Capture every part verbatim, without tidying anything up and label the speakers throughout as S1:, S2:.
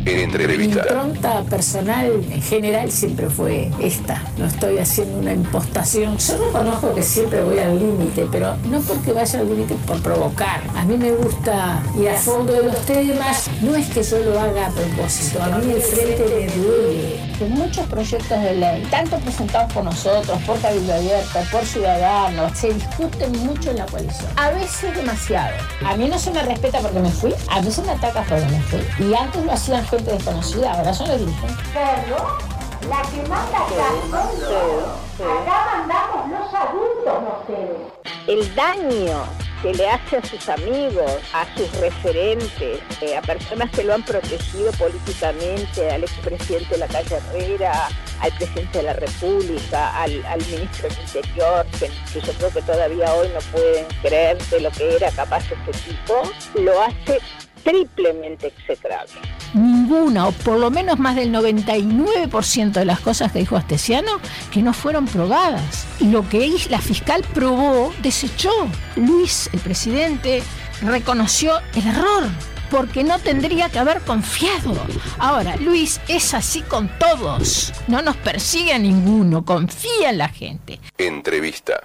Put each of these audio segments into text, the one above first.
S1: Entrevista.
S2: Mi impronta personal en general siempre fue esta. No estoy haciendo una impostación. Yo reconozco que siempre voy al límite, pero no porque vaya al límite por provocar. A mí me gusta ir a fondo de los temas. No es que yo lo haga a propósito. A mí el frente me duele. Que muchos proyectos de ley, tanto presentados por nosotros, por Cabildo Abierto, por Ciudadanos, se discuten mucho en la coalición. A veces demasiado. A mí no se me respeta porque me fui, a mí se me ataca porque me fui. Y antes lo hacían gente desconocida, ahora son los dirigentes.
S3: Pero la que manda acá son los. Acá mandamos los adultos, no ustedes.
S4: El daño que le hace a sus amigos, a sus referentes, eh, a personas que lo han protegido políticamente, al expresidente de la calle Herrera, al presidente de la República, al, al ministro del Interior, que, que yo creo que todavía hoy no pueden creer de lo que era capaz este tipo, lo hace triplemente execrable.
S2: Ninguna, o por lo menos más del noventa y nueve por ciento de las cosas que dijo Astesiano, que no fueron probadas. Y lo que la fiscal probó, desechó. Luis, el presidente, reconoció el error, porque no tendría que haber confiado. Ahora, Luis es así con todos. No nos persigue a ninguno, confía en la gente.
S1: Entrevista.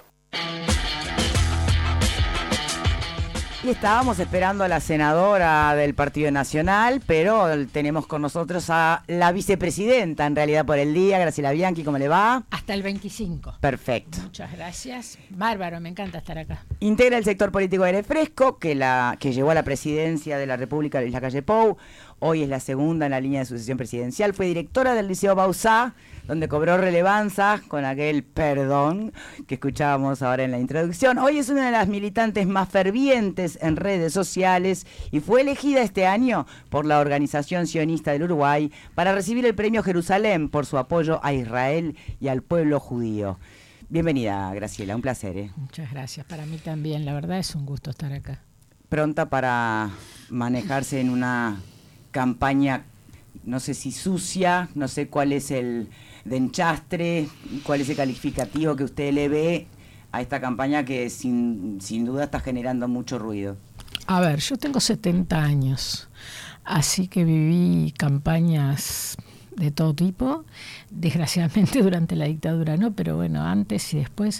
S5: Y estábamos esperando a la senadora del Partido Nacional, pero tenemos con nosotros a la vicepresidenta, en realidad por el día, Graciela Bianchi. ¿Cómo le va?
S2: Hasta el veinticinco.
S5: Perfecto.
S2: Muchas gracias. Bárbaro, me encanta estar acá.
S5: Integra el sector político de Aire Fresco, que, la, que llegó a la presidencia de la República de la calle Pou. Hoy es la segunda en la línea de sucesión presidencial. Fue directora del Liceo Bauzá, donde cobró relevancia con aquel perdón que escuchábamos ahora en la introducción. Hoy es una de las militantes más fervientes en redes sociales y fue elegida este año por la Organización Sionista del Uruguay para recibir el Premio Jerusalén por su apoyo a Israel y al pueblo judío. Bienvenida, Graciela, un placer. ¿eh?
S2: Muchas gracias, para mí también, la verdad es un gusto estar acá.
S5: Pronta para manejarse en una campaña, no sé si sucia, no sé cuál es el de enchastre, cuál es el calificativo que usted le ve a esta campaña que sin, sin duda está generando mucho ruido.
S2: A ver, yo tengo setenta años, así que viví campañas de todo tipo, desgraciadamente durante la dictadura no, pero bueno, antes y después.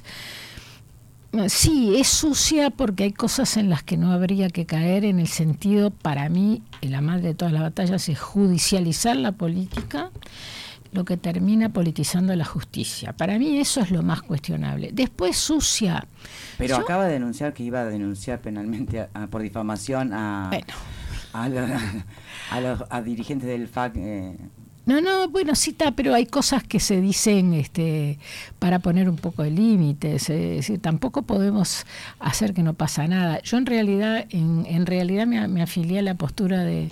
S2: Sí, es sucia porque hay cosas en las que no habría que caer, en el sentido, para mí, y la madre de todas las batallas es judicializar la política, lo que termina politizando la justicia. Para mí eso es lo más cuestionable. Después sucia.
S5: Pero
S2: yo,
S5: acaba de denunciar que iba a denunciar penalmente a, a, por difamación a,
S2: bueno.
S5: a, lo, a los a dirigentes del F A C. Eh.
S2: No, no, bueno, sí está, pero hay cosas que se dicen este, para poner un poco de límites. Es decir, tampoco podemos hacer que no pasa nada. Yo en realidad, en, en realidad me, me afilié a la postura de,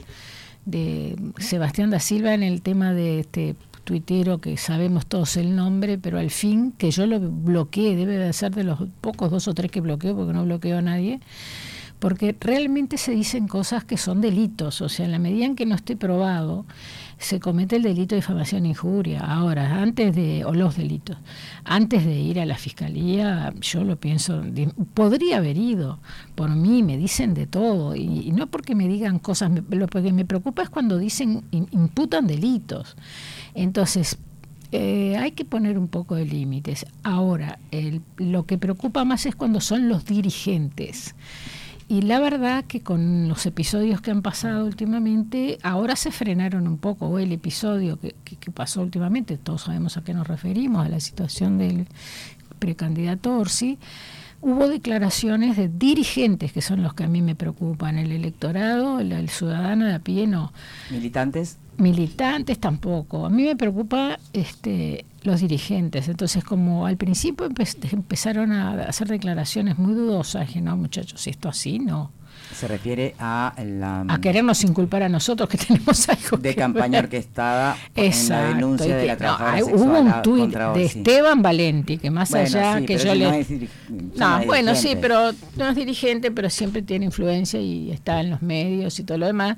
S2: de Sebastián da Silva en el tema de este tuitero que sabemos todos el nombre, pero al fin que yo lo bloqueé, debe de ser de los pocos dos o tres que bloqueo, porque no bloqueo a nadie, porque realmente se dicen cosas que son delitos. O sea, en la medida en que no esté probado, se comete el delito de difamación e injuria. Ahora, antes de, o los delitos, antes de ir a la fiscalía, yo lo pienso, podría haber ido por mí, me dicen de todo, y, y no porque me digan cosas, me, lo que me preocupa es cuando dicen, imputan delitos. Entonces, eh, hay que poner un poco de límites. Ahora, el, lo que preocupa más es cuando son los dirigentes. Y la verdad que con los episodios que han pasado últimamente, ahora se frenaron un poco. O el episodio que, que, que pasó últimamente, todos sabemos a qué nos referimos, a la situación del precandidato Orsi, hubo declaraciones de dirigentes, que son los que a mí me preocupan. El electorado, el, el ciudadano de a pie no.
S5: ¿Militantes?
S2: Militantes tampoco. A mí me preocupa este, los dirigentes. Entonces, como al principio empe- empezaron a hacer declaraciones muy dudosas, dije, no, muchachos, esto así no.
S5: Se refiere a la...
S2: A querernos inculpar a nosotros que tenemos algo
S5: de
S2: que
S5: campaña
S2: ver.
S5: orquestada
S2: Exacto,
S5: en la denuncia
S2: que,
S5: de la trabajadora
S2: no,
S5: sexual
S2: hubo un tuit
S5: contra
S2: de
S5: Orsi.
S2: Esteban Valenti, que más
S5: bueno,
S2: allá
S5: sí,
S2: que yo
S5: si
S2: le...
S5: No, es diri-
S2: no,
S5: no
S2: bueno,
S5: dirigente.
S2: sí, pero no es dirigente, pero siempre tiene influencia y está en los medios y todo lo demás.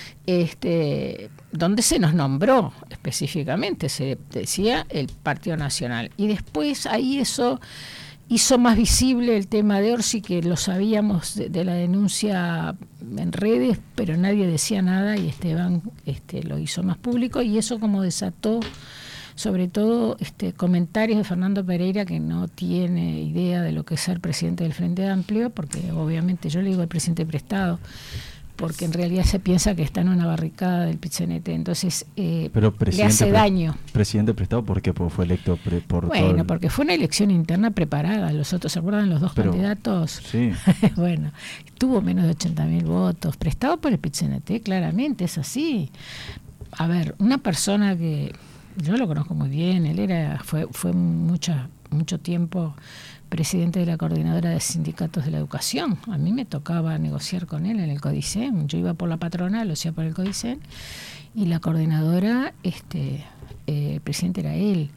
S2: Este, donde se nos nombró específicamente, se decía el Partido Nacional. Y después ahí eso hizo más visible el tema de Orsi, que lo sabíamos de, de la denuncia en redes, pero nadie decía nada, y Esteban este, lo hizo más público, y eso como desató sobre todo este, comentarios de Fernando Pereira, que no tiene idea de lo que es ser presidente del Frente Amplio, porque obviamente yo le digo al presidente prestado, porque en realidad se piensa que está en una barricada del Pit-C N T, entonces eh, le hace
S1: pre
S2: daño.
S1: ¿Presidente prestado por qué? Porque fue electo pre por
S2: Bueno,
S1: todo el...
S2: porque fue una elección interna preparada, los otros, ¿se acuerdan los dos Pero, candidatos?
S1: Sí.
S2: Bueno, tuvo menos de ochenta mil votos, prestado por el Pit-C N T, claramente, es así. A ver, una persona que yo lo conozco muy bien, él era fue fue mucha, mucho tiempo presidente de la coordinadora de sindicatos de la educación. A mí me tocaba negociar con él en el Codicen. Yo iba por la patronal, lo hacía por el Codicen, y la coordinadora, este, eh, el presidente era él.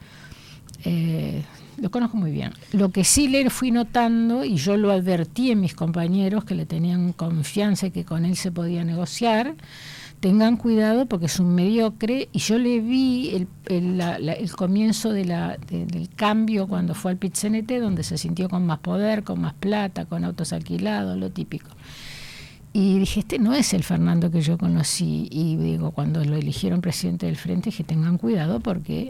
S2: Eh, lo conozco muy bien. Lo que sí le fui notando, y yo lo advertí en mis compañeros que le tenían confianza y que con él se podía negociar, tengan cuidado porque es un mediocre, y yo le vi el, el, la, la, el comienzo de la, de, del cambio cuando fue al Pit-C N T, donde se sintió con más poder, con más plata, con autos alquilados, lo típico. Y dije, este no es el Fernando que yo conocí, y digo, cuando lo eligieron presidente del Frente, dije, tengan cuidado porque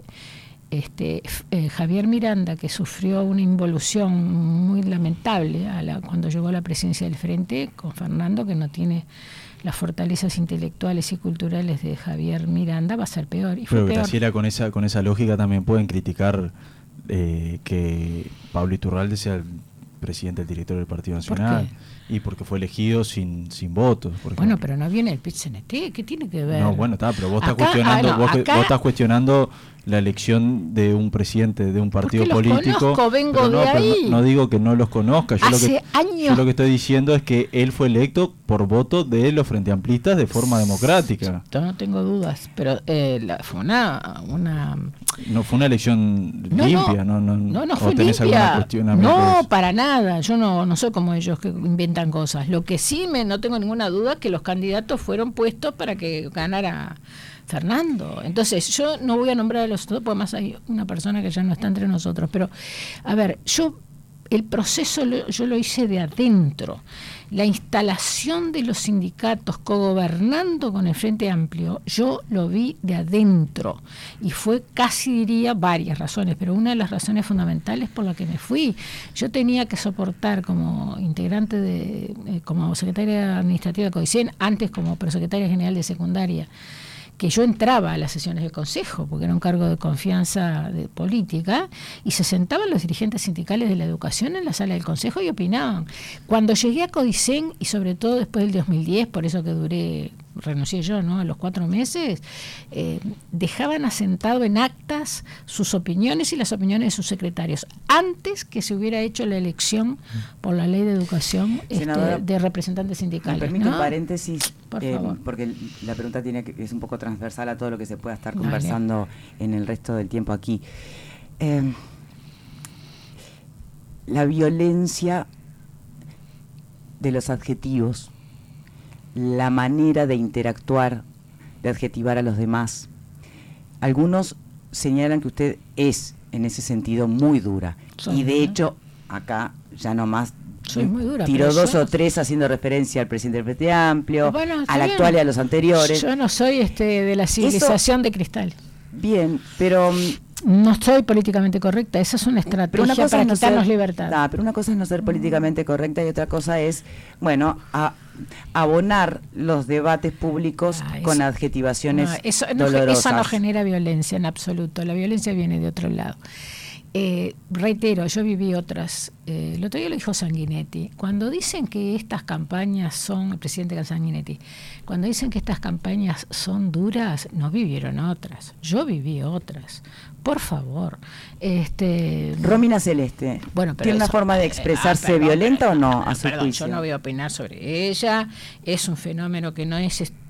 S2: este eh, Javier Miranda, que sufrió una involución muy lamentable a la, cuando llegó a la presidencia del Frente, con Fernando, que no tiene las fortalezas intelectuales y culturales de Javier Miranda, va a ser peor. Y fue
S1: Pero
S2: peor.
S1: Graciela, con esa con esa lógica también pueden criticar eh, que Pablo Iturralde sea el presidente del directorio del Partido Nacional. ¿Por qué? Y porque fue elegido sin sin votos. Por
S2: bueno, pero no viene el Pit-C N T, ¿qué tiene que ver?
S1: No, bueno, está, pero vos
S2: acá,
S1: estás cuestionando,
S2: ah, no,
S1: vos,
S2: acá,
S1: vos estás cuestionando la elección de un presidente de un partido
S2: porque los
S1: político.
S2: Conozco, vengo
S1: pero no,
S2: de
S1: pero
S2: ahí.
S1: No, no digo que no los conozca. Yo
S2: Hace
S1: lo que,
S2: años.
S1: Yo lo que estoy diciendo es que él fue electo por voto de los Frente Amplistas de forma democrática.
S2: Yo no tengo dudas, pero eh, la, fue una, una...
S1: No fue una elección
S2: no,
S1: limpia,
S2: no,
S1: no, no,
S2: no, no
S1: ¿o
S2: fue
S1: tenés
S2: limpia.
S1: cuestionamiento de
S2: No,
S1: eso?
S2: para nada. Yo no, no soy como ellos que inventan cosas. Lo que sí me no tengo ninguna duda que los candidatos fueron puestos para que ganara Fernando. Entonces, yo no voy a nombrar a los otros, porque además hay una persona que ya no está entre nosotros, pero, a ver, yo, el proceso lo, yo lo hice de adentro. La instalación de los sindicatos cogobernando con el Frente Amplio, yo lo vi de adentro, y fue casi, diría, varias razones, pero una de las razones fundamentales por la que me fui. Yo tenía que soportar como integrante de, eh, como secretaria administrativa de Codicen, antes como prosecretaria general de secundaria, que yo entraba a las sesiones del Consejo, porque era un cargo de confianza de política, y se sentaban los dirigentes sindicales de la educación en la sala del Consejo y opinaban. Cuando llegué a Codicen, y sobre todo después del dos mil diez, por eso que duré, renuncié yo, ¿no?, a los cuatro meses, eh, dejaban asentado en actas sus opiniones y las opiniones de sus secretarios, antes que se hubiera hecho la elección por la ley de educación este, de representantes sindicales.
S5: Me permite
S2: ¿no?
S5: un paréntesis,
S2: por
S5: eh,
S2: favor.
S5: porque la pregunta tiene que, es un poco transversal a todo lo que se pueda estar conversando Dale. en el resto del tiempo aquí. Eh, la violencia de los adjetivos, la manera de interactuar, de adjetivar a los demás. Algunos señalan que usted es, en ese sentido, muy dura. Soy, y de ¿no? hecho, acá ya nomás
S2: Soy muy dura,
S5: tiró dos
S2: yo...
S5: o tres haciendo referencia al presidente del Frente Amplio,
S2: bueno,
S5: al
S2: bien.
S5: actual y a los anteriores.
S2: Yo no soy este de la civilización
S5: Eso,
S2: de cristal.
S5: Bien, pero...
S2: No estoy políticamente correcta, esa es una estrategia una para no quitarnos
S5: ser,
S2: libertad.
S5: Nah, pero una cosa es no ser políticamente correcta y otra cosa es, bueno, a, abonar los debates públicos ah, eso, con adjetivaciones
S2: no, eso, no,
S5: dolorosas.
S2: Eso no genera violencia en absoluto, la violencia viene de otro lado. Eh, reitero, yo viví otras, eh, el otro día lo dijo Sanguinetti, cuando dicen que estas campañas son, el presidente Sanguinetti, cuando dicen que estas campañas son duras, no vivieron otras, yo viví otras, por favor. Este,
S5: Romina Celeste,
S2: bueno, pero
S5: ¿tiene
S2: eso,
S5: una forma de expresarse eh, ah, perdón, violenta
S2: perdón,
S5: o no
S2: perdón,
S5: a su
S2: perdón,
S5: juicio?
S2: Yo no voy a opinar sobre ella, es un fenómeno que no es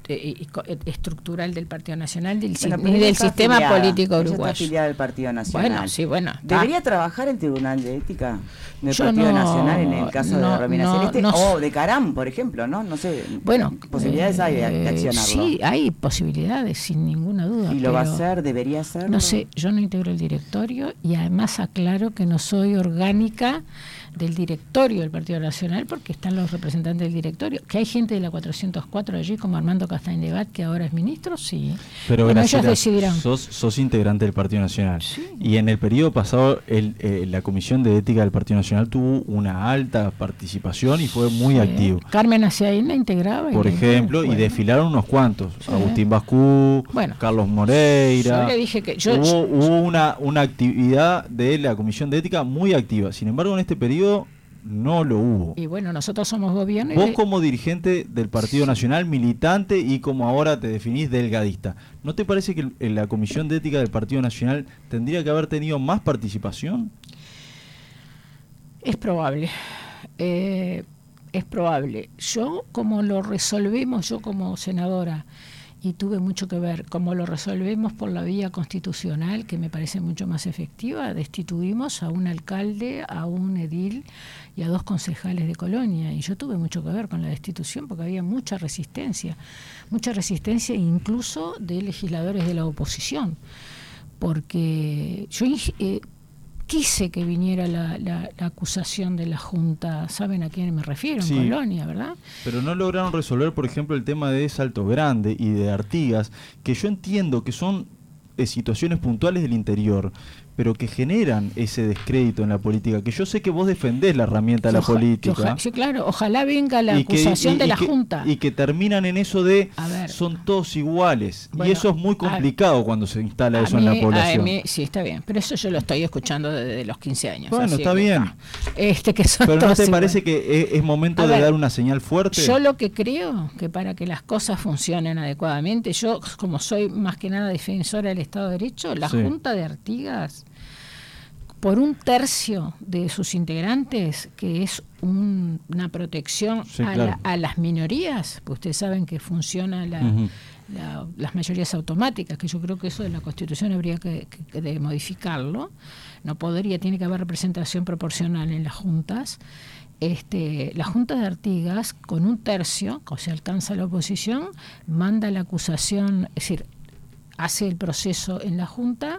S2: eh, estructural del Partido Nacional del,
S5: bueno,
S2: ni del sistema
S5: afiliada,
S2: político
S5: ella
S2: uruguayo.
S5: Está afiliada al Partido Nacional.
S2: Bueno, sí, bueno.
S5: ¿Debería trabajar el Tribunal de Ética del
S2: Yo
S5: Partido
S2: no,
S5: Nacional en el caso
S2: no,
S5: de Romina
S2: no,
S5: Celeste?
S2: No,
S5: o de Caram, por ejemplo, ¿no? No sé.
S2: Bueno,
S5: posibilidades
S2: eh,
S5: hay de, de accionarlo.
S2: Sí, hay posibilidades, sin ninguna duda.
S5: ¿Y lo va a hacer? ¿Debería hacerlo?
S2: No sé, yo no integro el directorio y además aclaro que no soy orgánica del directorio del Partido Nacional porque están los representantes del directorio. Que hay gente de la cuatrocientos cuatro allí, como Armando Castañebat, que ahora es ministro, sí.
S1: Pero
S2: bueno,
S1: Graciela,
S2: ellos decidirán.
S1: Sos, sos integrante del Partido Nacional.
S2: Sí.
S1: Y en el periodo pasado, el, eh, la Comisión de Ética del Partido Nacional tuvo una alta participación y fue muy
S2: Sí.
S1: activo.
S2: Carmen Aciaín la integraba.
S1: Por
S2: y la
S1: ejemplo,
S2: bueno.
S1: y desfilaron unos cuantos.
S2: Sí.
S1: Agustín Bascú,
S2: Bueno,
S1: Carlos Moreira.
S2: Yo le dije que yo,
S1: hubo hubo una, una actividad de la Comisión de Ética muy activa. Sin embargo, en este periodo no lo hubo.
S2: y bueno, nosotros somos gobierno.
S1: Vos
S2: y,
S1: como dirigente del Partido Nacional, militante y como ahora te definís delgadista, ¿no te parece que el- la Comisión de Ética del Partido Nacional tendría que haber tenido más participación?
S2: Es probable. Eh, es probable. Yo, como lo resolvemos, yo como senadora, y tuve mucho que ver, como lo resolvemos por la vía constitucional, que me parece mucho más efectiva, destituimos a un alcalde, a un edil y a dos concejales de Colonia. Y yo tuve mucho que ver con la destitución porque había mucha resistencia, mucha resistencia incluso de legisladores de la oposición. Porque yo eh, quise que viniera la, la, la acusación de la Junta, ¿saben a quién me refiero? En
S1: Sí.
S2: Colonia, ¿verdad?
S1: Pero no lograron resolver, por ejemplo, el tema de Salto Grande y de Artigas, que yo entiendo que son eh, situaciones puntuales del interior, pero que generan ese descrédito en la política, que yo sé que vos defendés la herramienta de la
S2: Oja-
S1: política.
S2: oja- sí, claro, ojalá venga la
S1: y que-
S2: acusación
S1: y-
S2: de
S1: y
S2: la
S1: que-
S2: Junta.
S1: Y que terminan en eso de
S2: A ver.
S1: son todos iguales.
S2: Bueno,
S1: y eso es muy
S2: a-
S1: complicado cuando se instala
S2: A
S1: eso
S2: mí-
S1: en la población.
S2: a mí- sí, está bien, pero eso yo lo estoy escuchando desde los quince años.
S1: Bueno,
S2: así
S1: está
S2: que,
S1: bien.
S2: ah, Este, que son
S1: Pero ¿no
S2: todos
S1: te
S2: iguales.
S1: parece que es, es momento
S2: A
S1: de
S2: ver,
S1: dar una señal fuerte?
S2: Yo lo que creo que para que las cosas funcionen adecuadamente, yo como soy más que nada defensora del Estado de Derecho, la
S1: Sí.
S2: Junta de Artigas, por un tercio de sus integrantes, que es un- una protección
S1: Sí,
S2: a,
S1: claro.
S2: la- a las minorías, pues ustedes saben que funciona la,
S1: Ujú.
S2: la- las mayorías automáticas, que yo creo que eso de la Constitución habría que, que- que de modificarlo. No podría, tiene que haber representación proporcional en las juntas. Este, la Junta de Artigas, con un tercio, o sea, alcanza la oposición, manda la acusación, es decir, hace el proceso en la Junta,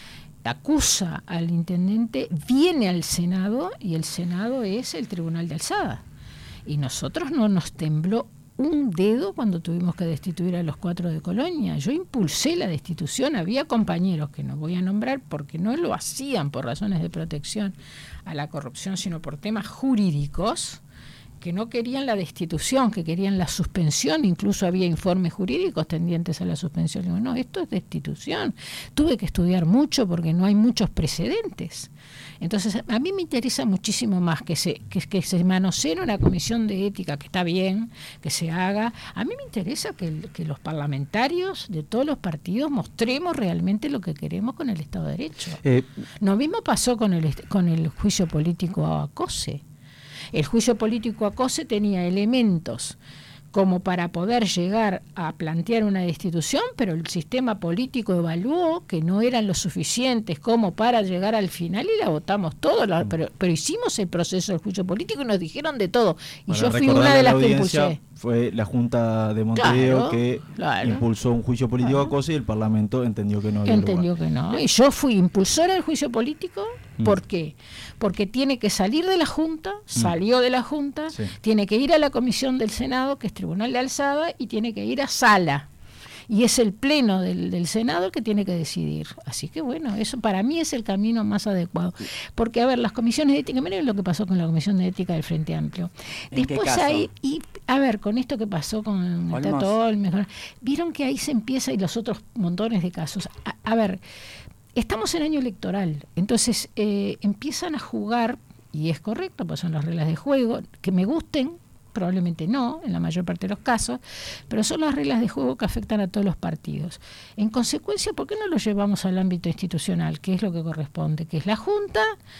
S2: acusa al intendente, viene al Senado y el Senado es el Tribunal de Alzada. Y nosotros no nos tembló un dedo cuando tuvimos que destituir a los cuatro de Colonia. Yo impulsé la destitución, había compañeros que no voy a nombrar porque no lo hacían por razones de protección a la corrupción, sino por temas jurídicos, que no querían la destitución, que querían la suspensión, incluso había informes jurídicos tendientes a la suspensión. Digo, no, esto es destitución. Tuve que estudiar mucho porque no hay muchos precedentes. Entonces, a mí me interesa muchísimo más que se, que, que se manosee una comisión de ética, que está bien, que se haga. A mí me interesa que, el- que los parlamentarios de todos los partidos mostremos realmente lo que queremos con el Estado de Derecho.
S1: Eh,
S2: Lo mismo pasó con el, est- con el juicio político a Acose. El juicio político a Acose tenía elementos como para poder llegar a plantear una destitución, pero el sistema político evaluó que no eran lo suficientes como para llegar al final y la votamos todos, la- pero, pero hicimos el proceso del juicio político y nos dijeron de todo. Y
S1: para
S2: yo fui
S1: recordarle
S2: una
S1: a
S2: de
S1: la
S2: las que
S1: audiencia,
S2: impulsé.
S1: Fue la Junta de Montevideo
S2: Claro,
S1: que
S2: claro.
S1: impulsó un juicio político
S2: Claro.
S1: a Cosa y el Parlamento entendió que no había
S2: Entendió
S1: lugar.
S2: que no. Y yo fui impulsora del juicio político.
S1: Mm.
S2: ¿Por qué? Porque tiene que salir de la Junta, salió de la Junta,
S1: Sí.
S2: tiene que ir a la Comisión del Senado, que es Tribunal de Alzada, y tiene que ir a Sala. Y es el Pleno del, del Senado el que tiene que decidir. Así que bueno, eso para mí es el camino más adecuado. Porque, a ver, las comisiones de ética, miren lo que pasó con la Comisión de Ética del Frente Amplio.
S5: ¿En qué
S2: Después
S5: caso?
S2: hay, y a ver, con esto que pasó con el
S5: Olmos.
S2: Tato Olmos, vieron que ahí se empieza y los otros montones de casos. A, a ver, estamos en año electoral, entonces eh, empiezan a jugar, y es correcto, pues son las reglas de juego, que me gusten, probablemente no, en la mayor parte de los casos, pero son las reglas de juego que afectan a todos los partidos. En consecuencia, ¿por qué no lo llevamos al ámbito institucional, que es lo que corresponde? Que es la Junta,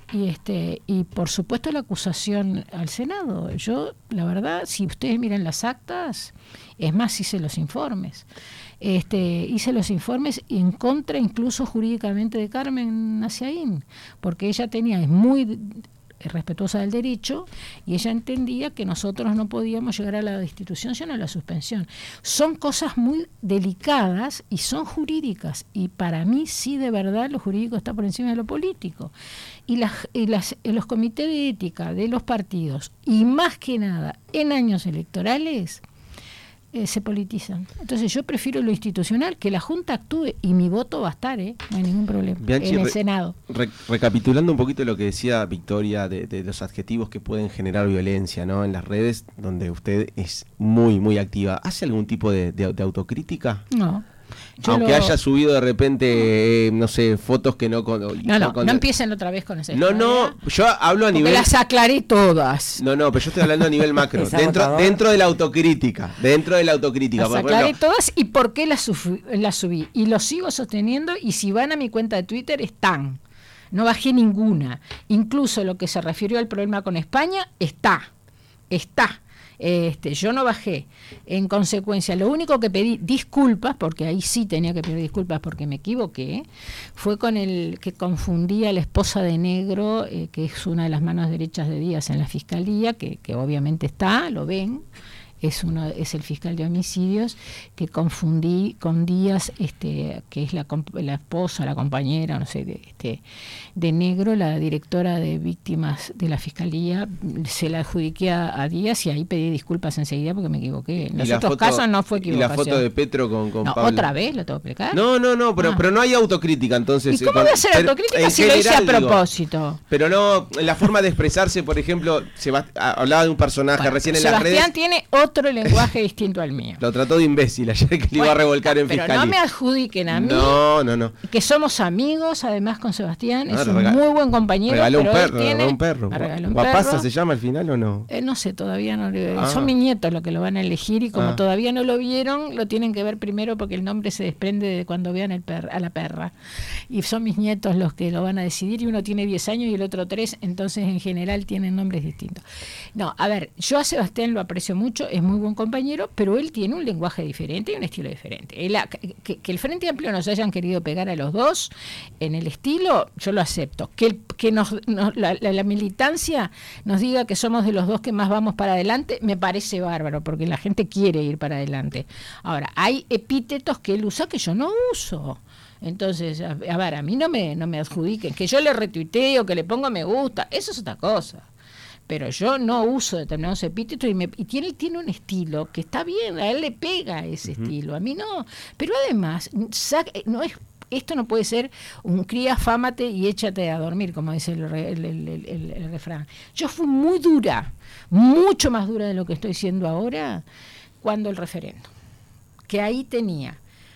S2: y este y por supuesto la acusación al Senado. Yo, la verdad, si ustedes miran las actas, es más, hice los informes. Este, hice los informes en contra incluso jurídicamente de Carmen Naciaín, porque ella tenía, es muy respetuosa del derecho, y ella entendía que nosotros no podíamos llegar a la destitución sino a la suspensión. Son cosas muy delicadas y son jurídicas, y para mí sí, de verdad, lo jurídico está por encima de lo político. Y, las, y las, los comités de ética de los partidos, y más que nada en años electorales, Eh, se politizan. Entonces yo prefiero lo institucional, que la Junta actúe, y mi voto va a estar, ¿eh? No hay ningún problema.
S6: Bianchi,
S2: en el
S6: re,
S2: Senado.
S6: Re, recapitulando un poquito lo que decía Victoria de, de los adjetivos que pueden generar violencia, ¿no? En las redes, donde usted es muy, muy activa. ¿Hace algún tipo de, de, de autocrítica?
S2: No. Yo
S6: Aunque
S2: lo...
S6: haya subido de repente, eh, no sé, fotos que no... Con,
S2: no, no,
S6: no, con...
S2: no empiecen otra vez con esa
S6: No, no, yo hablo a nivel...
S2: las aclaré todas.
S6: No, no, pero yo estoy hablando a nivel macro, dentro, dentro de la autocrítica, dentro de la autocrítica.
S2: Las aclaré todas, y por qué las, subí, las subí. Y lo sigo sosteniendo, y si van a mi cuenta de Twitter, están. No bajé ninguna. Incluso lo que se refirió al problema con España, está. Está. Este, yo no bajé. En consecuencia, lo único que pedí disculpas, porque ahí sí tenía que pedir disculpas porque me equivoqué, fue con el que confundía a la esposa de Negro, eh, que es una de las manos derechas de Díaz en la Fiscalía, que, que obviamente está, lo ven, es uno es el fiscal de homicidios, que confundí con Díaz, este, que es la, la esposa, la compañera, no sé, de, este, de Negro, la directora de víctimas de la Fiscalía. Se la adjudiqué a, a Díaz, y ahí pedí disculpas enseguida porque me equivoqué. En los otros foto, casos no fue equivocación.
S6: ¿Y la foto de Petro con, con
S2: no,
S6: Pablo?
S2: ¿Otra vez lo tengo que explicar?
S6: No, no, no, pero,
S2: ah.
S6: pero no hay autocrítica, entonces...
S2: ¿Y cómo voy a hacer autocrítica si lo hice a propósito?
S6: Digo, pero no, la forma de expresarse, por ejemplo, Sebast- hablaba de un personaje bueno, recién en
S2: Sebastián
S6: las redes...
S2: tiene otro lenguaje distinto al mío.
S6: Lo trató de imbécil ayer, que le bueno, iba a revolcar en
S2: pero
S6: fiscalía.
S2: Pero no me adjudiquen a mí.
S6: No, no, no.
S2: Que somos amigos, además, con Sebastián. No, es un
S6: regal-
S2: muy buen compañero.
S6: Regaló
S2: pero
S6: un perro,
S2: tiene,
S6: un perro.
S2: Un
S6: ¿Guapasa
S2: perro.
S6: se llama al final o no?
S2: Eh, no sé, todavía no.
S6: Ah.
S2: Son mis nietos los que lo van a elegir, y como
S6: ah.
S2: todavía no lo vieron, lo tienen que ver primero, porque el nombre se desprende de cuando vean el per- a la perra. Y son mis nietos los que lo van a decidir, y uno tiene diez años y el otro tres, entonces en general tienen nombres distintos. No, a ver, yo a Sebastián lo aprecio mucho, es muy buen compañero, pero él tiene un lenguaje diferente y un estilo diferente. Él, que, que el Frente Amplio nos hayan querido pegar a los dos en el estilo, yo lo acepto. Que, el, que nos, nos, la, la, la militancia nos diga que somos de los dos que más vamos para adelante, me parece bárbaro, porque la gente quiere ir para adelante. Ahora, hay epítetos que él usa que yo no uso. Entonces, a, a ver, a mí no me, no me adjudiquen, que yo le retuiteo, que le ponga me gusta, eso es otra cosa. Pero yo no uso determinados epítetos, y, me, y tiene, tiene un estilo que está bien, a él le pega ese uh-huh. estilo, a mí no. Pero además, saca, no es, esto no puede ser un cría, fámate y échate a dormir, como dice el, el, el, el, el, el refrán. Yo fui muy dura, mucho más dura de lo que estoy siendo ahora, cuando el referendo. Que ahí tenía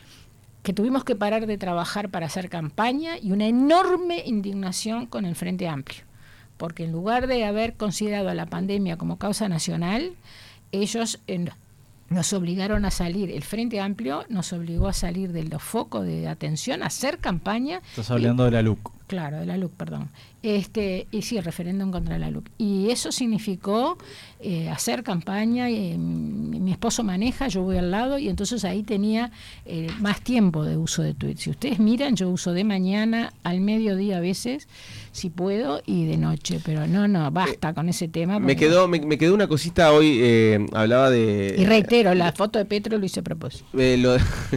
S2: que tuvimos que parar de trabajar para hacer campaña, y una enorme indignación con el Frente Amplio. Porque en lugar de haber considerado a la pandemia como causa nacional, ellos eh, nos obligaron a salir, el Frente Amplio nos obligó a salir de los focos de atención, a hacer campaña.
S1: Estás hablando y, de la L U C.
S2: Claro, de la L U C, perdón. Este, y sí, el referéndum contra la L U C. Y eso significó eh, hacer campaña, eh, mi, mi esposo maneja, yo voy al lado, y entonces ahí tenía eh, más tiempo de uso de tweets. Si ustedes miran, yo uso de mañana, al mediodía a veces, si puedo, y de noche, pero no, no, basta eh, con ese tema.
S6: Me quedó, me, me quedó una cosita hoy, eh, hablaba de...
S2: Y reitero, la foto de Petro lo hice a propósito.
S6: Eh, lo,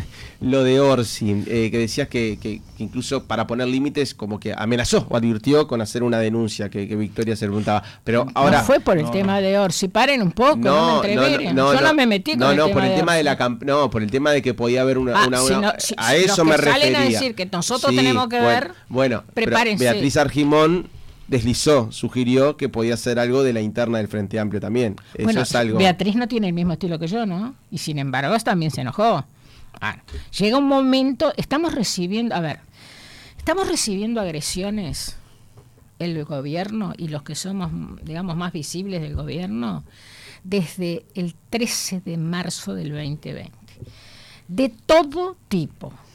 S6: lo de Orsi, eh, que decías que, que, que incluso para poner límites como que amenazó o advirtió con hacer una denuncia, que, que Victoria se preguntaba. Pero ahora...
S2: No fue por el
S6: no,
S2: tema de Orsi, paren un poco, no, no me entreveren.
S6: No, no,
S2: yo no,
S6: no
S2: me metí con
S6: no,
S2: el
S6: no,
S2: tema
S6: por el
S2: de
S6: tema
S2: Orsi.
S6: de la camp no, por el tema de que podía haber una...
S2: Ah,
S6: una,
S2: si
S6: una
S2: no, si,
S6: a
S2: si
S6: eso
S2: los
S6: me
S2: que salen
S6: refería.
S2: a decir que nosotros
S6: sí,
S2: tenemos que
S6: bueno,
S2: ver,
S6: bueno,
S2: prepárense.
S6: Beatriz Argimón deslizó, sugirió que podía ser algo de la interna del Frente Amplio también. Eso
S2: bueno,
S6: es algo...
S2: Beatriz no tiene el mismo estilo que yo, ¿no? Y sin embargo también se enojó. Bueno, llega un momento, estamos recibiendo, a ver, estamos recibiendo agresiones, el gobierno y los que somos, digamos, más visibles del gobierno, desde el trece de marzo del veinte veinte. De todo tipo.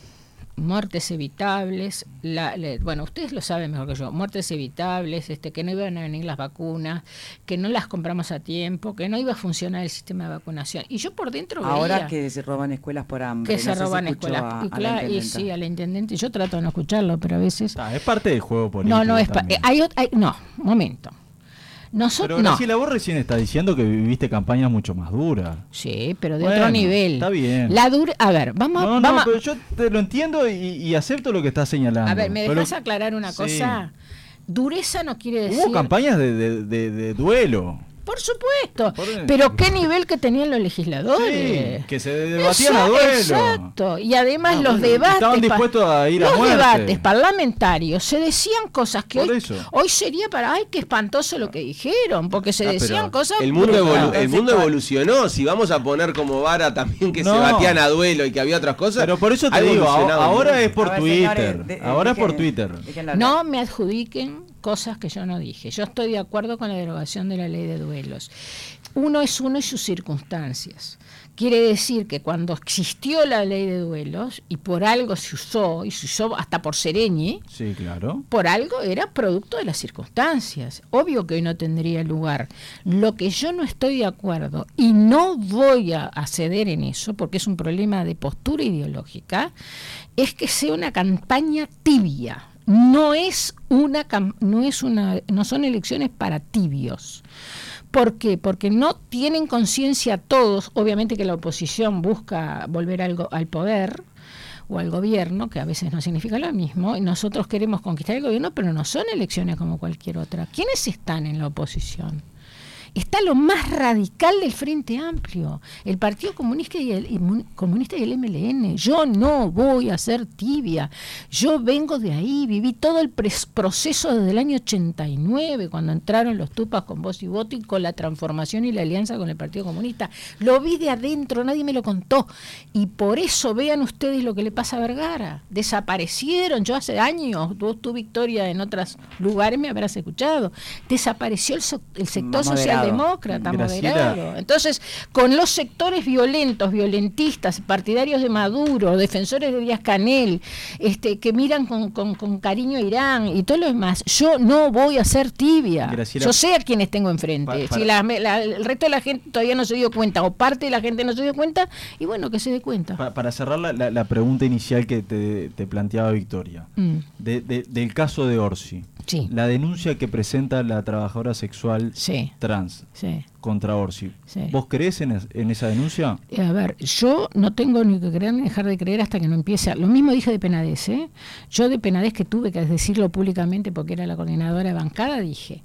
S2: muertes evitables, la, la, bueno, ustedes lo saben mejor que yo, muertes evitables, este, que no iban a venir las vacunas, que no las compramos a tiempo, que no iba a funcionar el sistema de vacunación. Y yo por dentro veía...
S5: Ahora que se roban escuelas por hambre.
S2: Que se
S5: no
S2: roban
S5: sé si
S2: escuelas.
S5: a,
S2: Y, claro, y sí, al intendente, yo trato de no escucharlo, pero a veces...
S1: Ah, es parte del juego político.
S2: No, no, es... Pa- hay, hay, no, momento. Nosotros,
S1: pero
S2: no.
S1: Graciela, vos recién estás diciendo que viviste campañas mucho más duras.
S2: Sí, pero de
S1: Bueno,
S2: otro nivel.
S1: está bien.
S2: La dura, a ver, vamos,
S1: No, no,
S2: vamos.
S1: pero yo te lo entiendo y, y acepto lo que estás señalando.
S2: A ver, ¿me
S1: Pero-
S2: dejas aclarar una
S1: sí.
S2: cosa? Dureza no quiere decir...
S1: Hubo campañas de, de, de, de duelo.
S2: Por supuesto,
S1: Por el-
S2: pero qué nivel que tenían los legisladores.
S1: Sí, que se debatían
S2: Exacto,
S1: a duelo.
S2: Exacto, y además
S1: Ah,
S2: los
S1: bueno,
S2: debates
S1: estaban
S2: pa-
S1: dispuestos a ir a
S2: los
S1: muerte.
S2: debates parlamentarios se decían cosas que
S1: Por
S2: hoy,
S1: eso.
S2: hoy sería para, ay, qué espantoso lo que dijeron, porque se
S6: Ah,
S2: decían
S6: pero
S2: cosas
S6: el mundo,
S2: brutales.
S6: evolu- el mundo evolucionó. Si vamos a poner como vara también que
S1: No.
S6: se batían a duelo y que había otras cosas.
S1: Pero por eso te
S6: ha
S1: digo,
S6: evolucionado
S1: ahora, ahora
S6: mucho.
S1: es por
S5: A ver,
S1: Twitter.
S5: señores, de-
S1: ahora es por
S5: dejen-
S1: Twitter.
S5: déjenlo hablar.
S2: No me adjudiquen cosas que yo no dije. Yo estoy de acuerdo con la derogación de la ley de duelos. Uno es uno y sus circunstancias. Quiere decir que cuando existió la ley de duelos, y por algo se usó, y se usó hasta por sereñe,
S1: Sí, claro.
S2: por algo era producto de las circunstancias. Obvio que hoy no tendría lugar. Lo que yo no estoy de acuerdo, y no voy a, a ceder en eso, porque es un problema de postura ideológica, es que sea una campaña tibia. No es una, cam- no es una, no son elecciones para tibios. ¿Por qué? Porque no tienen conciencia todos, obviamente que la oposición busca volver al, go- al poder o al gobierno, que a veces no significa lo mismo, y nosotros queremos conquistar el gobierno, pero no son elecciones como cualquier otra. ¿Quiénes están en la oposición? Está lo más radical del Frente Amplio, el Partido Comunista y el, y Mu- Comunista y el M L N. Yo no voy a ser tibia. Yo vengo de ahí, viví todo el pres- proceso desde el año ochenta y nueve, cuando entraron los Tupas con voz y voto y con la transformación y la alianza con el Partido Comunista. Lo vi de adentro, nadie me lo contó. Y por eso vean ustedes lo que le pasa a Vergara. Desaparecieron, yo hace años, vos tu Victoria en otros lugares me habrás escuchado. Desapareció el, so- el sector
S5: Moderado.
S2: social demócrata,
S1: Graciela.
S2: moderado. Entonces, con los sectores violentos, violentistas, partidarios de Maduro, defensores de Díaz Canel, este, que miran con, con, con cariño a Irán y todo lo demás, yo no voy a ser tibia.
S1: Graciela,
S2: yo sé a quienes tengo enfrente.
S1: Pa- para-
S2: Si la- la- el resto de la gente todavía no se dio cuenta, o parte de la gente no se dio cuenta, y bueno, que se dé cuenta.
S1: Pa- para cerrar la, la- la pregunta inicial que te, te planteaba Victoria,
S2: Mm,
S1: de- de- del caso de Orsi,
S2: sí,
S1: la denuncia que presenta la trabajadora sexual
S2: sí,
S1: trans
S2: sí.
S1: contra Orsi,
S2: Sí.
S1: ¿vos crees en, es- en esa denuncia?
S2: Eh, A ver, yo no tengo ni que creer ni dejar de creer hasta que no empiece. a- Lo mismo dije de Penades, ¿eh? Yo de Penades, que tuve que decirlo públicamente porque era la coordinadora de bancada, dije,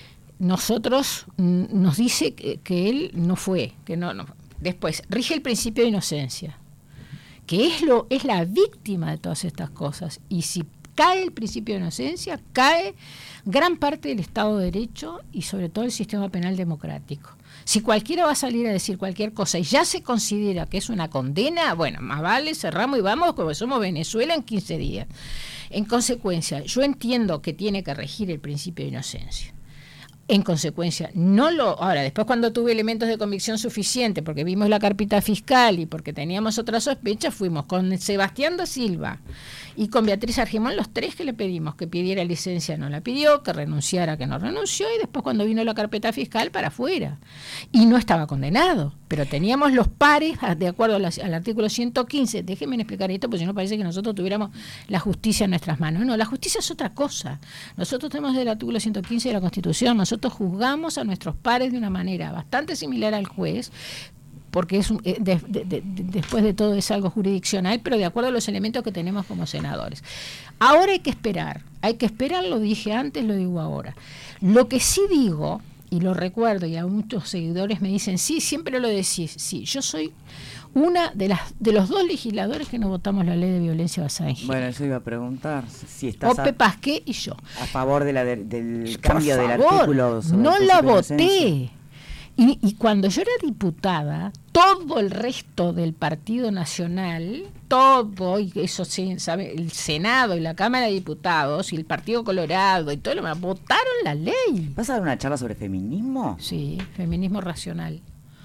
S2: nosotros, mm, nos dice que, que él no fue, que no, no. Después, rige el principio de inocencia, que es, lo, es la víctima de todas estas cosas. Y si cae el principio de inocencia, cae gran parte del Estado de Derecho y sobre todo el sistema penal democrático. Si cualquiera va a salir a decir cualquier cosa y ya se considera que es una condena, bueno, más vale, cerramos y vamos, como somos Venezuela en quince días. En consecuencia, yo entiendo que tiene que regir el principio de inocencia. En consecuencia, no lo. Ahora, después cuando tuve elementos de convicción suficiente, porque vimos la carpeta fiscal y porque teníamos otras sospechas, fuimos con Sebastián da Silva y con Beatriz Argimón, los tres que le pedimos que pidiera licencia, no la pidió, que renunciara, que no renunció, y después cuando vino la carpeta fiscal, para afuera. Y no estaba condenado, pero teníamos los pares, de acuerdo a la- al artículo ciento quince. Déjenme explicar esto, porque si no parece que nosotros tuviéramos la justicia en nuestras manos. No, la justicia es otra cosa. Nosotros tenemos el artículo ciento quince de la Constitución, nosotros juzgamos a nuestros pares de una manera bastante similar al juez, porque es un- eh, de- de- de- de- después de todo es algo jurisdiccional, pero de acuerdo a los elementos que tenemos como senadores. Ahora hay que esperar, hay que esperar, lo dije antes, lo digo ahora. Lo que sí digo, y lo recuerdo, y a muchos seguidores me dicen, sí, siempre lo decís, sí, yo soy una de las de los dos legisladores que no votamos la ley de violencia basada en género.
S5: Bueno, eso iba a preguntar. Si estás a,
S2: Ope Pasqué y yo.
S5: a favor de la de- del
S2: Por
S5: cambio del
S2: favor,
S5: artículo. sobre
S2: no
S5: el
S2: la
S5: principio de inocencia.
S2: voté. Y, y cuando yo era diputada, todo el resto del Partido Nacional, todo, y eso sí, sabe, el Senado y la Cámara de Diputados y el Partido Colorado y todo lo demás, votaron la ley.
S5: ¿Vas a dar una charla sobre feminismo?
S2: Sí, feminismo racional.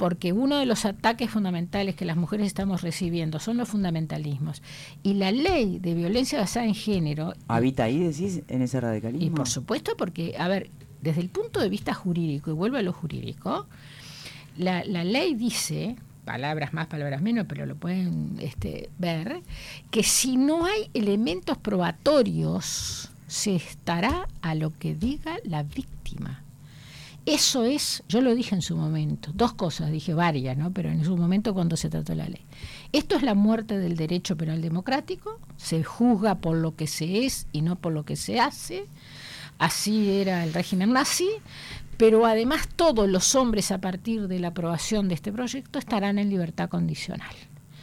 S2: porque uno de los ataques fundamentales que las mujeres estamos recibiendo son los fundamentalismos. Y la ley de violencia basada en género...
S5: ¿Habita ahí, decís, en ese radicalismo?
S2: Y por supuesto, porque, a ver, desde el punto de vista jurídico, y vuelvo a lo jurídico, la, la ley dice, palabras más, palabras menos, pero lo pueden este, ver, que si no hay elementos probatorios, se estará a lo que diga la víctima. Eso es, yo lo dije en su momento, dos cosas, dije varias, ¿no? Pero en su momento cuando se trató la ley. Esto es la muerte del derecho penal democrático, se juzga por lo que se es y no por lo que se hace, así era el régimen nazi, pero además todos los hombres a partir de la aprobación de este proyecto estarán en libertad condicional.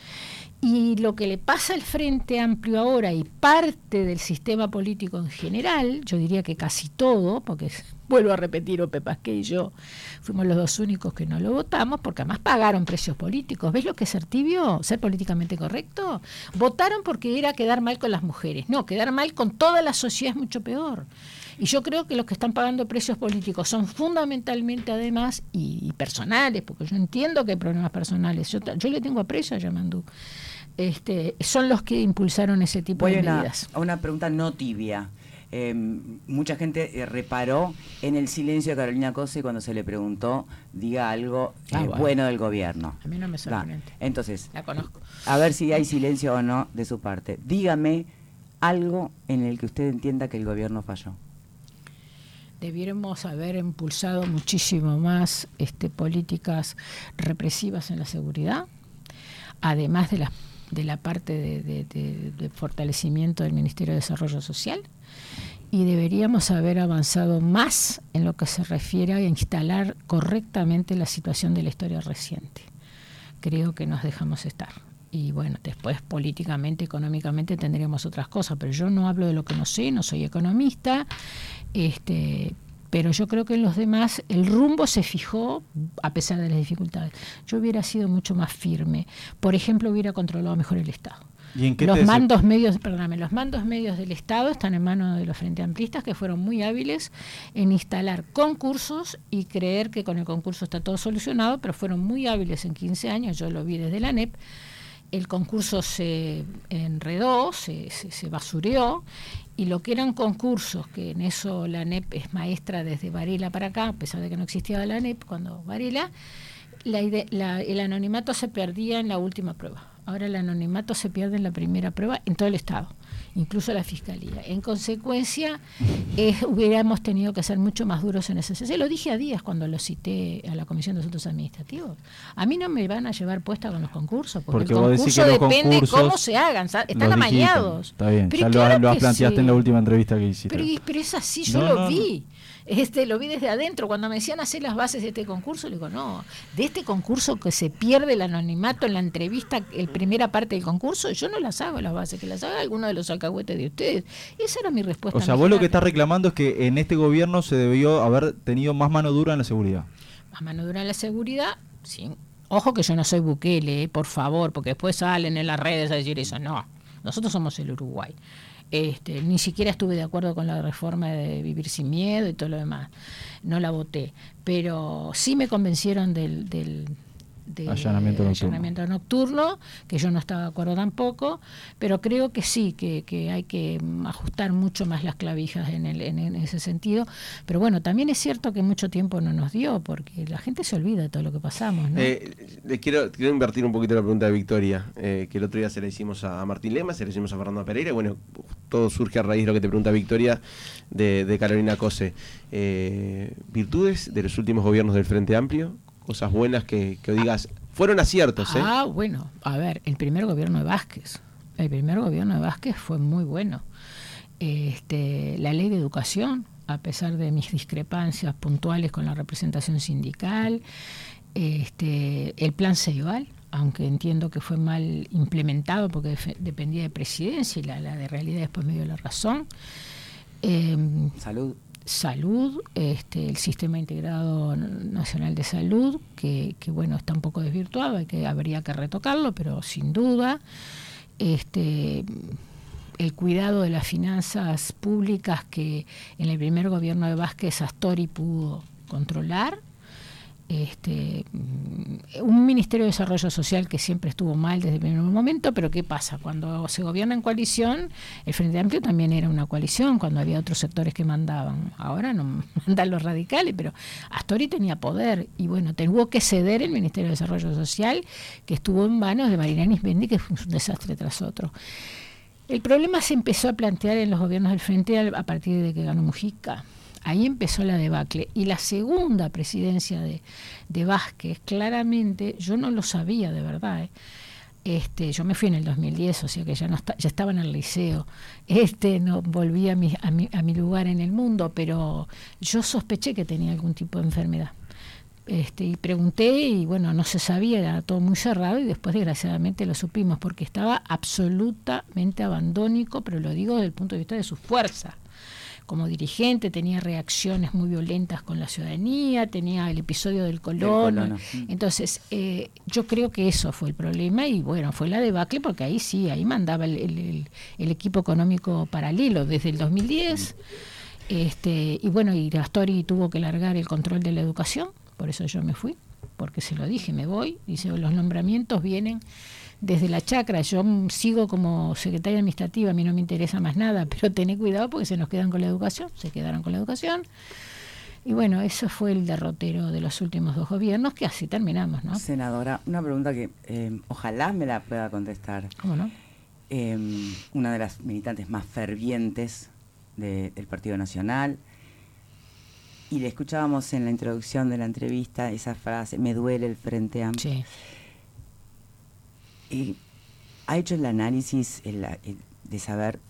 S2: Y lo que le pasa al Frente Amplio ahora y parte del sistema político en general, yo diría que casi todo, porque vuelvo a repetir, Ope Pasqué y yo fuimos los dos únicos que no lo votamos, porque además pagaron precios políticos. ¿Ves lo que es ser tibio? ¿Ser políticamente correcto? Votaron porque era quedar mal con las mujeres. No, quedar mal con toda la sociedad es mucho peor. Y yo creo que los que están pagando precios políticos son fundamentalmente además, y, y personales, porque yo entiendo que hay problemas personales. Yo, yo le tengo aprecio a Yamandú. Este, son los que impulsaron ese tipo
S5: Voy
S2: de
S5: una,
S2: medidas.
S5: A una pregunta no tibia. Eh, mucha gente eh, reparó en el silencio de Carolina Cose cuando se le preguntó, diga algo eh,
S2: Ah,
S5: bueno.
S2: bueno.
S5: del gobierno.
S2: A mí no me sorprende.
S5: Da. Entonces,
S2: La conozco.
S5: a ver si hay silencio o no de su parte. Dígame algo en el que usted entienda que el gobierno falló.
S2: Debiéramos haber impulsado muchísimo más este, políticas represivas en la seguridad, además de la, de la parte de, de, de, de fortalecimiento del Ministerio de Desarrollo Social, y deberíamos haber avanzado más en lo que se refiere a instalar correctamente la situación de la historia reciente. Creo que nos dejamos estar. Y bueno, después políticamente, económicamente tendríamos otras cosas, pero yo no hablo de lo que no sé, no soy economista, este, pero yo creo que en los demás el rumbo se fijó a pesar de las dificultades. Yo hubiera sido mucho más firme. Por ejemplo, hubiera controlado mejor el Estado.
S1: ¿Y en qué
S2: los
S1: te
S2: mandos medios, perdóname, los mandos medios del Estado están en manos de los Frente Amplistas, que fueron muy hábiles en instalar concursos y creer que con el concurso está todo solucionado, pero fueron muy hábiles en quince años, yo lo vi desde la A N E P. El concurso se enredó, se, se, se basureó, y lo que eran concursos, que en eso la A N E P es maestra desde Varela para acá, a pesar de que no existía la A N E P cuando Varela, la ide- la, el anonimato se perdía en la última prueba. Ahora el anonimato se pierde en la primera prueba en todo el Estado, incluso la Fiscalía. En consecuencia, eh, hubiéramos tenido que ser mucho más duros en ese sentido. Lo dije a Díaz cuando lo cité a la Comisión de Asuntos Administrativos. A mí no me van a llevar puesta con los concursos, porque,
S1: Porque
S2: el
S1: vos decís
S2: concurso
S1: que los
S2: depende
S1: concursos
S2: cómo se hagan, ¿sabes? Están
S1: los dijiste.
S2: amañados.
S1: Está bien,
S2: Pero
S1: ya
S2: claro
S1: lo, lo
S2: que
S1: planteaste
S2: sí.
S1: en la última entrevista que hiciste.
S2: Pero, pero es así, yo
S1: No,
S2: lo
S1: no,
S2: vi. Este, lo vi desde adentro. Cuando me decían hacer las bases de este concurso, le digo, no, de este concurso que se pierde el anonimato en la entrevista, el primera parte del concurso, yo no las hago las bases, que las haga alguno de los alcahuetes de ustedes. Esa era mi respuesta.
S1: O sea, vos lo que estás reclamando es que en este gobierno se debió haber tenido más mano dura en la seguridad.
S2: Más mano dura en la seguridad, sí. Ojo que yo no soy Bukele, eh, por favor, porque después salen en las redes a decir eso. No, nosotros somos el Uruguay. Este, ni siquiera estuve de acuerdo con la reforma de Vivir Sin Miedo y todo lo demás. No la voté. Pero sí me convencieron del... del de
S1: allanamiento nocturno.
S2: allanamiento nocturno, que yo no estaba de acuerdo tampoco, pero creo que sí, que, que hay que ajustar mucho más las clavijas en, el, en, en ese sentido. Pero bueno, también es cierto que mucho tiempo no nos dio, porque la gente se olvida de todo lo que pasamos, ¿no?
S6: Eh, le quiero, quiero invertir un poquito la pregunta de Victoria, eh, que el otro día se la hicimos a Martín Lema, se la hicimos a Fernando Pereira, y bueno, todo surge a raíz de lo que te pregunta Victoria de, de Carolina Cose. Eh, ¿Virtudes de los últimos gobiernos del Frente Amplio? Cosas buenas que, que digas, fueron aciertos, ¿eh?
S2: Ah, bueno, a ver, el primer gobierno de Vázquez, el primer gobierno de Vázquez fue muy bueno. Este, la ley de educación, a pesar de mis discrepancias puntuales con la representación sindical, este, el plan Ceibal, aunque entiendo que fue mal implementado porque def- dependía de presidencia y la, la de realidad después me dio la razón. Eh,
S5: Salud.
S2: Salud, este, el Sistema Integrado Nacional de Salud, que, que bueno, está un poco desvirtuado, y que habría que retocarlo, pero sin duda, este, el cuidado de las finanzas públicas que en el primer gobierno de Vázquez Astori pudo controlar, Este, un Ministerio de Desarrollo Social que siempre estuvo mal desde el primer momento, pero ¿qué pasa? Cuando se gobierna en coalición, el Frente Amplio también era una coalición, cuando había otros sectores que mandaban. Ahora no mandan los radicales, pero Astori tenía poder, y bueno, tuvo que ceder el Ministerio de Desarrollo Social, que estuvo en manos de Marilena Ismendi, que fue un desastre tras otro. El problema se empezó a plantear en los gobiernos del Frente a partir de que ganó Mujica. Ahí empezó la debacle. Y la segunda presidencia de, de Vázquez, claramente, yo no lo sabía de verdad. ¿eh? Este, yo me fui en el dos mil diez, o sea que ya no está, ya estaba en el liceo. Este, no volví a mi, a mi, a mi lugar en el mundo, pero yo sospeché que tenía algún tipo de enfermedad. Este, y pregunté y bueno, no se sabía, era todo muy cerrado, y después desgraciadamente lo supimos porque estaba absolutamente abandónico, pero lo digo desde el punto de vista de su fuerza. Como dirigente tenía reacciones muy violentas con la ciudadanía, tenía el episodio del colono. Del colono. Entonces, eh, yo creo que eso fue el problema y bueno, fue la debacle porque ahí sí, ahí mandaba el, el, el equipo económico paralelo desde el dos mil diez. Este, y bueno, y Astori tuvo que largar el control de la educación, por eso yo me fui, porque se lo dije, me voy, dice, los nombramientos vienen desde la chacra, yo sigo como secretaria administrativa, a mí no me interesa más nada, pero tené cuidado porque se nos quedan con la educación, se quedaron con la educación. Y bueno, eso fue el derrotero de los últimos dos gobiernos, que así terminamos, ¿no?
S5: Senadora, una pregunta que eh, ojalá me la pueda contestar.
S2: ¿Cómo no?
S5: Eh, una de las militantes más fervientes de, del Partido Nacional, y le escuchábamos en la introducción de la entrevista esa frase, me duele el Frente Amplio. Sí. Eh, ¿Ha hecho el análisis el, el, de saber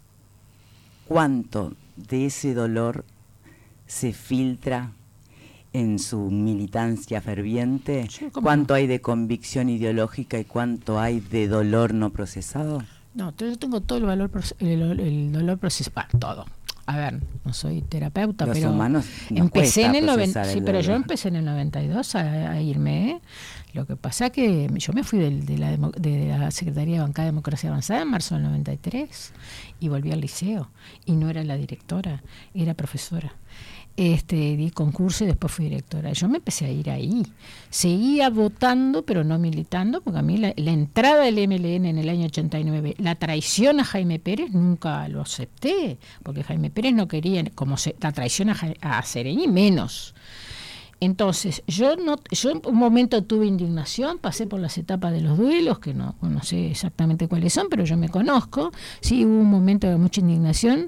S5: cuánto de ese dolor se filtra en su militancia ferviente? Sí, ¿cuánto no? hay de convicción ideológica y cuánto hay de dolor no procesado?
S2: No, yo tengo todo el, valor, el, el dolor procesado, todo. A ver, no soy terapeuta,
S5: Los
S2: pero
S5: humanos
S2: empecé en el noventa, sí, pero yo empecé en el noventa y dos a, a irme. ¿eh? Lo que pasa es que yo me fui de, de, la, de la Secretaría de Bancada de Democracia Avanzada en marzo del noventa y tres y volví al liceo y no era la directora, era profesora. Este, di concurso y después fui directora. Yo me empecé a ir ahí. Seguía votando, pero no militando, porque a mí la, la entrada del M L N en el año ochenta y nueve, la traición a Jaime Pérez, nunca lo acepté, porque Jaime Pérez no quería, como se, la traición a, a Sereni, menos. Entonces, yo no, yo en un momento tuve indignación, pasé por las etapas de los duelos, que no, no sé exactamente cuáles son, pero yo me conozco. Sí, hubo un momento de mucha indignación,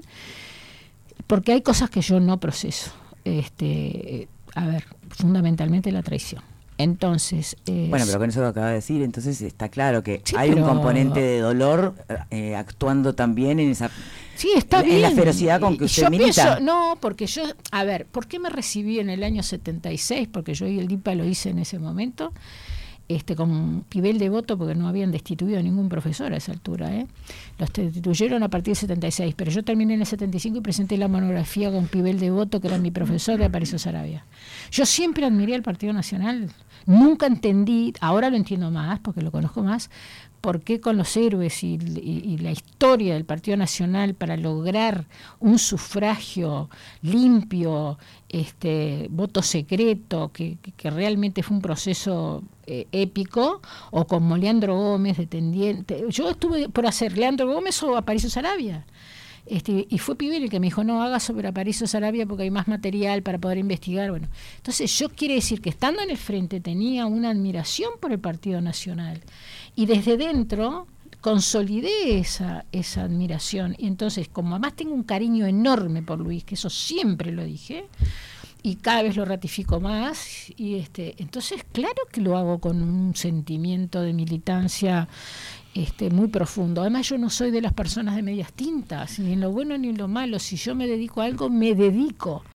S2: porque hay cosas que yo no proceso. Este, a ver, fundamentalmente la traición. Entonces, eh,
S5: bueno, pero con eso lo acaba de decir, entonces está claro que
S2: sí,
S5: hay
S2: pero,
S5: un componente de dolor eh, actuando también en esa,
S2: sí, está
S5: en
S2: bien.
S5: la ferocidad con que usted
S2: yo
S5: milita.
S2: Pienso, no, porque yo, a ver, ¿por qué me recibí en el año setenta y seis? Porque yo y el D I P A lo hice en ese momento. Este, con nivel de voto, porque no habían destituido a ningún profesor a esa altura, ¿eh? Los destituyeron a partir del setenta y seis, pero yo terminé en el setenta y cinco y presenté la monografía con nivel de voto, que era mi profesor de Aparicio Saravia. Yo siempre admiré al Partido Nacional, nunca entendí, ahora lo entiendo más, porque lo conozco más, por qué con los héroes y, y, y la historia del Partido Nacional para lograr un sufragio limpio, este voto secreto, que, que, que realmente fue un proceso eh, épico, o con Leandro Gómez de tendiente. Yo estuve por hacer Leandro Gómez o Aparicio Saravia. Este, y fue Pibel el que me dijo, no, haga sobre Aparicio Saravia porque hay más material para poder investigar. Bueno, entonces yo quiero decir que estando en el frente tenía una admiración por el Partido Nacional y desde dentro consolidé esa, esa admiración. Y entonces, como además tengo un cariño enorme por Luis, que eso siempre lo dije, y cada vez lo ratifico más, y este, entonces claro que lo hago con un sentimiento de militancia este, muy profundo. Además yo no soy de las personas de medias tintas, ni en lo bueno ni en lo malo. Si yo me dedico a algo, me dedico.